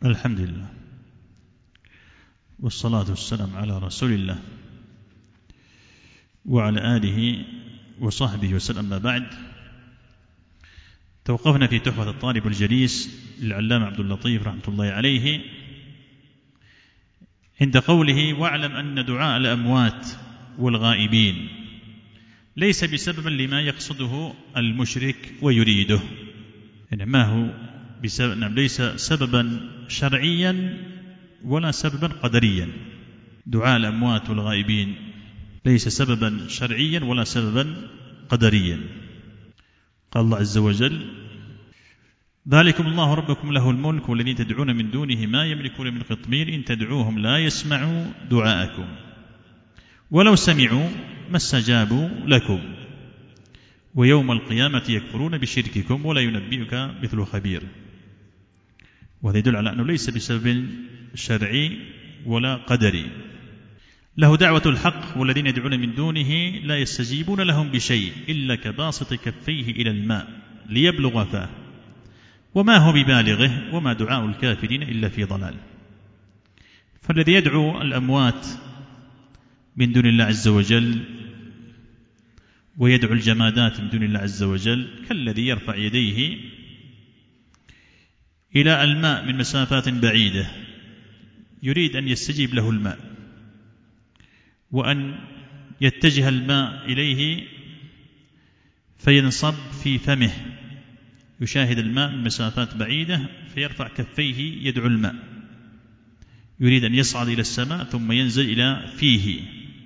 الحمد لله والصلاة والسلام على رسول الله وعلى آله وصحبه وسلم. ما بعد، توقفنا في تحفة الطالب الجليس للعلامة عبد اللطيف رحمة الله عليه عند قوله: واعلم أن دعاء الأموات والغائبين ليس بسببا لما يقصده المشرك ويريده. يعني ما هو بسبب، ليس سببا شرعيا ولا سببا قدريا. دعاء الأموات والغائبين ليس سببا شرعيا ولا سببا قدريا. قال الله عز وجل: ذلكم الله ربكم له الملك والذين تدعون من دونه ما يملكون من قطمير إن تدعوهم لا يسمعوا دعاءكم ولو سمعوا ما استجابوا لكم ويوم القيامة يكفرون بشرككم ولا ينبئك مثل خبير. وهذا يدل على أنه ليس بسبب شرعي ولا قدري. له دعوة الحق والذين يدعون من دونه لا يستجيبون لهم بشيء إلا كباسط كفيه إلى الماء ليبلغ فاه وما هو ببالغه وما دعاء الكافرين إلا في ضلال. فالذي يدعو الأموات من دون الله عز وجل ويدعو الجمادات من دون الله عز وجل كالذي يرفع يديه إلى الماء من مسافات بعيدة يريد أن يستجيب له الماء وأن يتجه الماء إليه فينصب في فمه، يشاهد الماء من مسافات بعيدة فيرفع كفيه يدعو الماء، يريد أن يصعد إلى السماء ثم ينزل إلى فيه.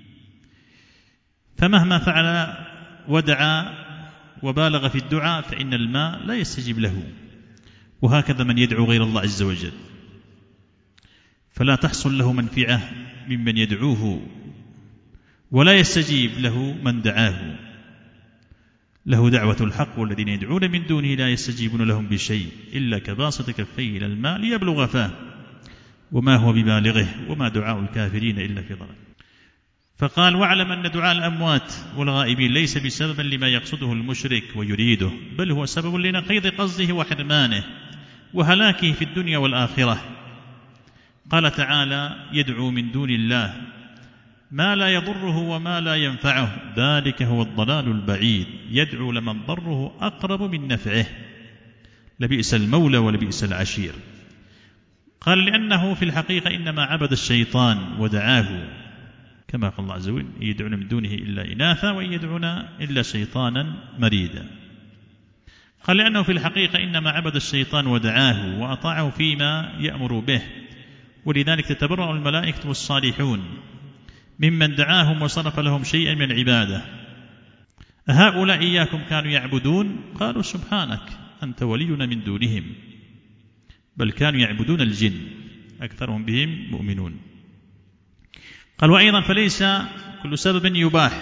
فمهما فعل ودعا وبالغ في الدعاء فإن الماء لا يستجيب له. وهكذا من يدعو غير الله عز وجل فلا تحصل له منفعة ممن يدعوه ولا يستجيب له من دعاه. له دعوة الحق والذين يدعون من دونه لا يستجيبون لهم بشيء إلا كباسط كفيه إلى الماء ليبلغ فاه وما هو ببالغه وما دعاء الكافرين إلا في ضلال. فقال: واعلم أن دعاء الأموات والغائبين ليس بسببا لما يقصده المشرك ويريده، بل هو سبب لنقيض قصده وحرمانه وهلاكه في الدنيا والآخرة. قال تعالى: يدعو من دون الله ما لا يضره وما لا ينفعه ذلك هو الضلال البعيد. يدعو لمن ضره أقرب من نفعه لبئس المولى ولبئس العشير. قال: لأنه في الحقيقة إنما عبد الشيطان ودعاه، كما قال الله عز وجل: يدعون من دونه إلا إناثا وإن يدعون إلا شيطانا مريدا. قال: لأنه في الحقيقة إنما عبد الشيطان ودعاه وأطاعه فيما يأمر به، ولذلك تتبرأ الملائكة والصالحون ممن دعاهم وصرف لهم شيئا من العبادة. هؤلاء إياكم كانوا يعبدون؟ قالوا: سبحانك أنت ولينا من دونهم، بل كانوا يعبدون الجن أكثرهم بهم مؤمنون. قال: وأيضا فليس كل سبب يباح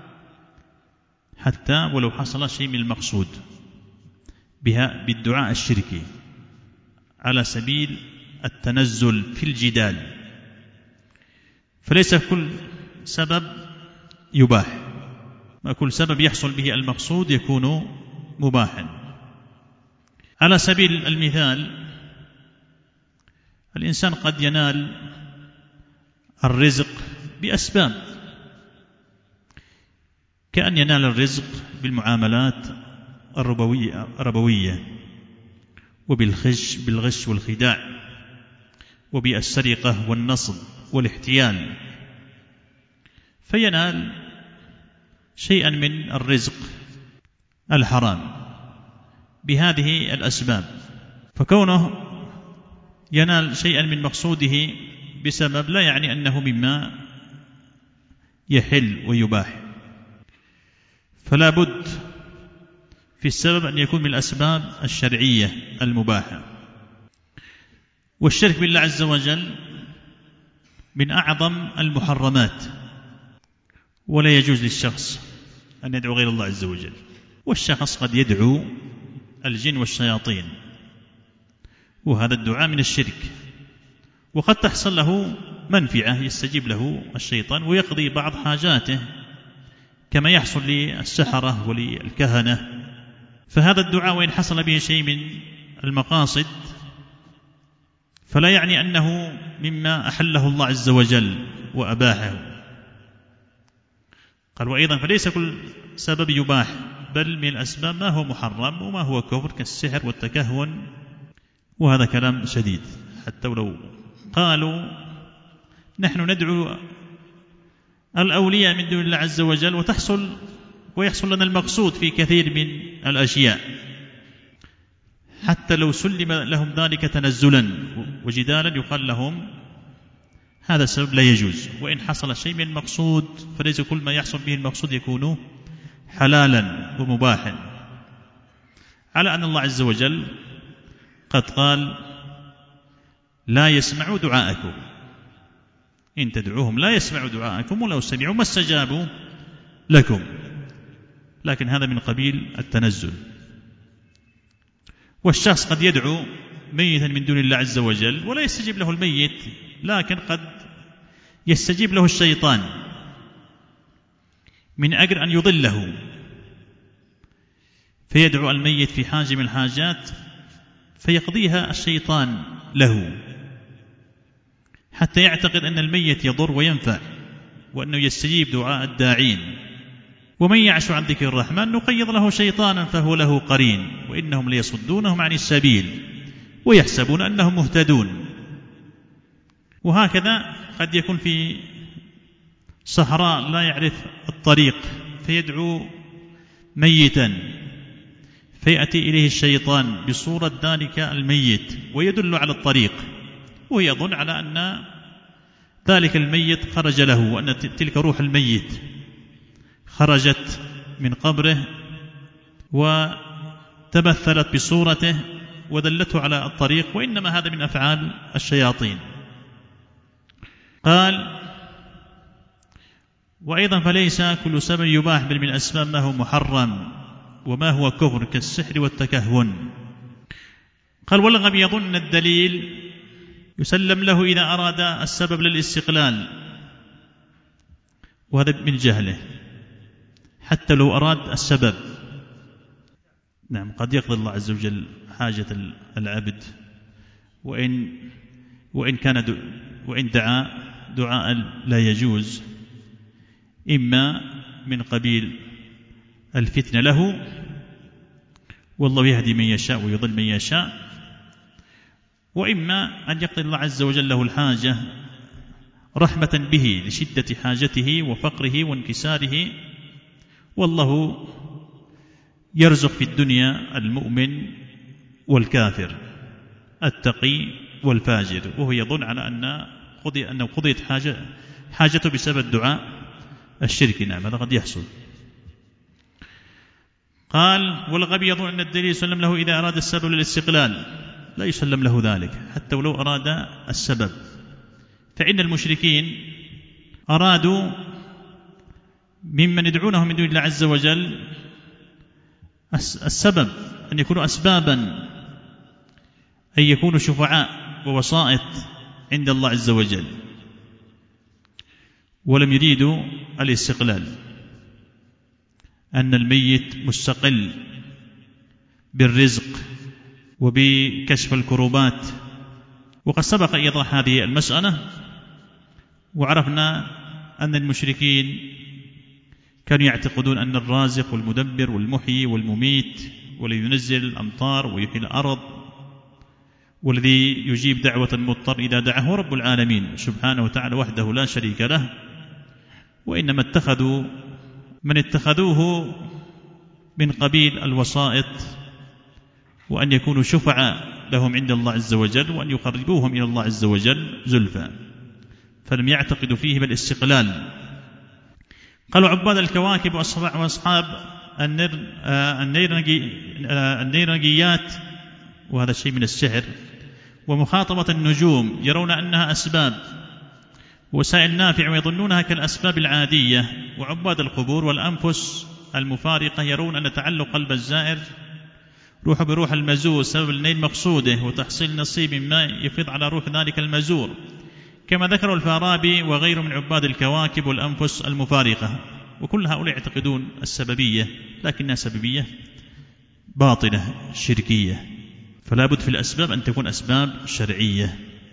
حتى ولو حصل شيء من المقصود بها بالدعاء الشركي على سبيل التنزل في الجدال. فليس كل سبب يباح، ما كل سبب يحصل به المقصود يكون مباحا. على سبيل المثال، الإنسان قد ينال الرزق بأسباب، كأن ينال الرزق بالمعاملات الربوية بالغش والخداع وبالسرقة والنصب والاحتيال، فينال شيئا من الرزق الحرام بهذه الأسباب. فكونه ينال شيئا من مقصوده بسبب لا يعني أنه مما يحل ويباح. فلا بد في السبب أن يكون من الأسباب الشرعية المباحة. والشرك بالله عز وجل من أعظم المحرمات، ولا يجوز للشخص أن يدعو غير الله عز وجل. والشخص قد يدعو الجن والشياطين، وهذا الدعاء من الشرك، وقد تحصل له منفعة يستجيب له الشيطان ويقضي بعض حاجاته كما يحصل للسحرة وللكهنة. فهذا الدعاء وإن حصل به شيء من المقاصد فلا يعني أنه مما أحله الله عز وجل وأباحه. قال وأيضا فليس كل سبب يباح، بل من الأسباب ما هو محرم وما هو كفر كالسحر والتكهن. وهذا كلام شديد، حتى ولو قالوا نحن ندعو الأولياء من دون الله عز وجل ويحصل لنا المقصود في كثير من الأشياء، حتى لو سلم لهم ذلك تنزلا وجدالا يقال لهم هذا السبب لا يجوز، وإن حصل شيء من المقصود فليس كل ما يحصل به المقصود يكون حلالا ومباحا، على أن الله عز وجل قد قال لا يسمعوا دعاءكم، إن تدعوهم لا يسمعوا دعاءكم ولو سمعوا ما استجابوا لكم. لكن هذا من قبيل التنزل. والشخص قد يدعو ميتا من دون الله عز وجل ولا يستجيب له الميت، لكن قد يستجيب له الشيطان من أجل أن يضله، فيدعو الميت في حاجة من الحاجات فيقضيها الشيطان له، حتى يعتقد أن الميت يضر وينفع وأنه يستجيب دعاء الداعين. ومن يعش عن ذكر الرحمن نقيض له شيطانا فهو له قرين وإنهم ليصدونهم عن السبيل ويحسبون أنهم مهتدون. وهكذا قد يكون في صحراء لا يعرف الطريق فيدعو ميتا فيأتي إليه الشيطان بصورة ذلك الميت ويدل على الطريق، ويظن على أن ذلك الميت خرج له، وأن تلك روح الميت خرجت من قبره وتمثلت بصورته ودلته على الطريق، وإنما هذا من أفعال الشياطين. قال وأيضا فليس كل سبب يباح، بل من الأسباب ما هو محرم وما هو كفر كالسحر والتكهن. قال والغبي يظن أن الدليل يسلم له إذا أراد السبب للاستقلال، وهذا من جهله، حتى لو أراد السبب. نعم قد يقضي الله عز وجل حاجة العبد وإن دعا دعاء لا يجوز، إما من قبيل الفتنة له، والله يهدي من يشاء ويضل من يشاء، وإما أن يقضي الله عز وجل له الحاجة رحمة به لشدة حاجته وفقره وانكساره. والله يرزق في الدنيا المؤمن والكافر، التقي والفاجر، وهو يظن على أنه قضيت حاجته بسبب الدعاء الشركي. نعم هذا قد يحصل. قال والغبي يظن أن الدليل يسلم له إذا أراد السبب للاستقلال، لا يسلم له ذلك حتى ولو أراد السبب، فإن المشركين أرادوا ممن يدعونه من دون الله عز وجل السبب، أن يكونوا أسبابا، أن يكونوا شفعاء ووسائط عند الله عز وجل، ولم يريدوا الاستقلال، أن الميت مستقل بالرزق وبكشف الكروبات. وقد سبق إيضاح هذه المسألة، وعرفنا أن المشركين كانوا يعتقدون أن الرازق والمدبر والمحيي والمميت والذي ينزل الأمطار ويحيي الأرض والذي يجيب دعوة المضطر إذا دعاه رب العالمين سبحانه وتعالى وحده لا شريك له، وإنما اتخذوا من اتخذوه من قبيل الوسائط، وأن يكونوا شفعاء لهم عند الله عز وجل، وأن يقربوهم إلى الله عز وجل زلفى، فلم يعتقدوا فيه بالاستقلال. قالوا عباد الكواكب وأصحاب النيرنجيات، وهذا شيء من السحر، ومخاطبة النجوم يرون أنها أسباب وسائل نافع ويظنونها كالأسباب العادية. وعباد القبور والأنفس المفارقة يرون أن تعلق قلب الزائر روح بروح المزور سبب لنيل مقصوده وتحصيل نصيب ما يفيض على روح ذلك المزور، كما ذكر الفارابي وغيره من عباد الكواكب والأنفس المفارقة. وكل هؤلاء يعتقدون السببية، لكنها سببية باطلة شركية، فلا بد في الأسباب أن تكون أسباب شرعية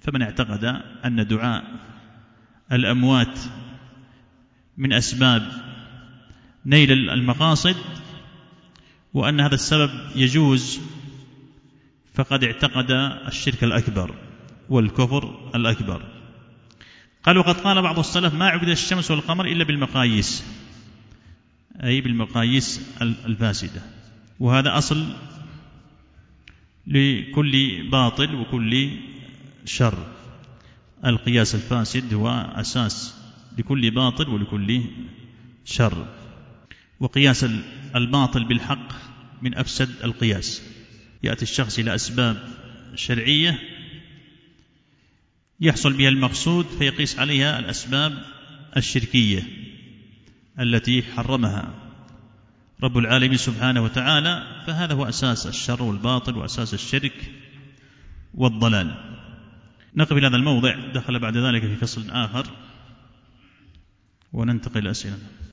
فمن اعتقد أن دعاء الأموات من أسباب نيل المقاصد وأن هذا السبب يجوز فقد اعتقد الشرك الأكبر والكفر الأكبر. قال وقد قال بعض السلف ما عبد الشمس والقمر إلا بالمقاييس، أي بالمقاييس الفاسدة، وهذا أصل لكل باطل وكل شر. القياس الفاسد هو أساس لكل باطل ولكل شر، وقياس الباطل بالحق من أفسد القياس. يأتي الشخص إلى أسباب شرعية يحصل بها المقصود فيقيس عليها الأسباب الشركية التي حرمها رب العالمين سبحانه وتعالى، فهذا هو أساس الشر والباطل وأساس الشرك والضلال. نقف إلى هذا الموضع، دخل بعد ذلك في فصل آخر وننتقل إلى الأسئلة.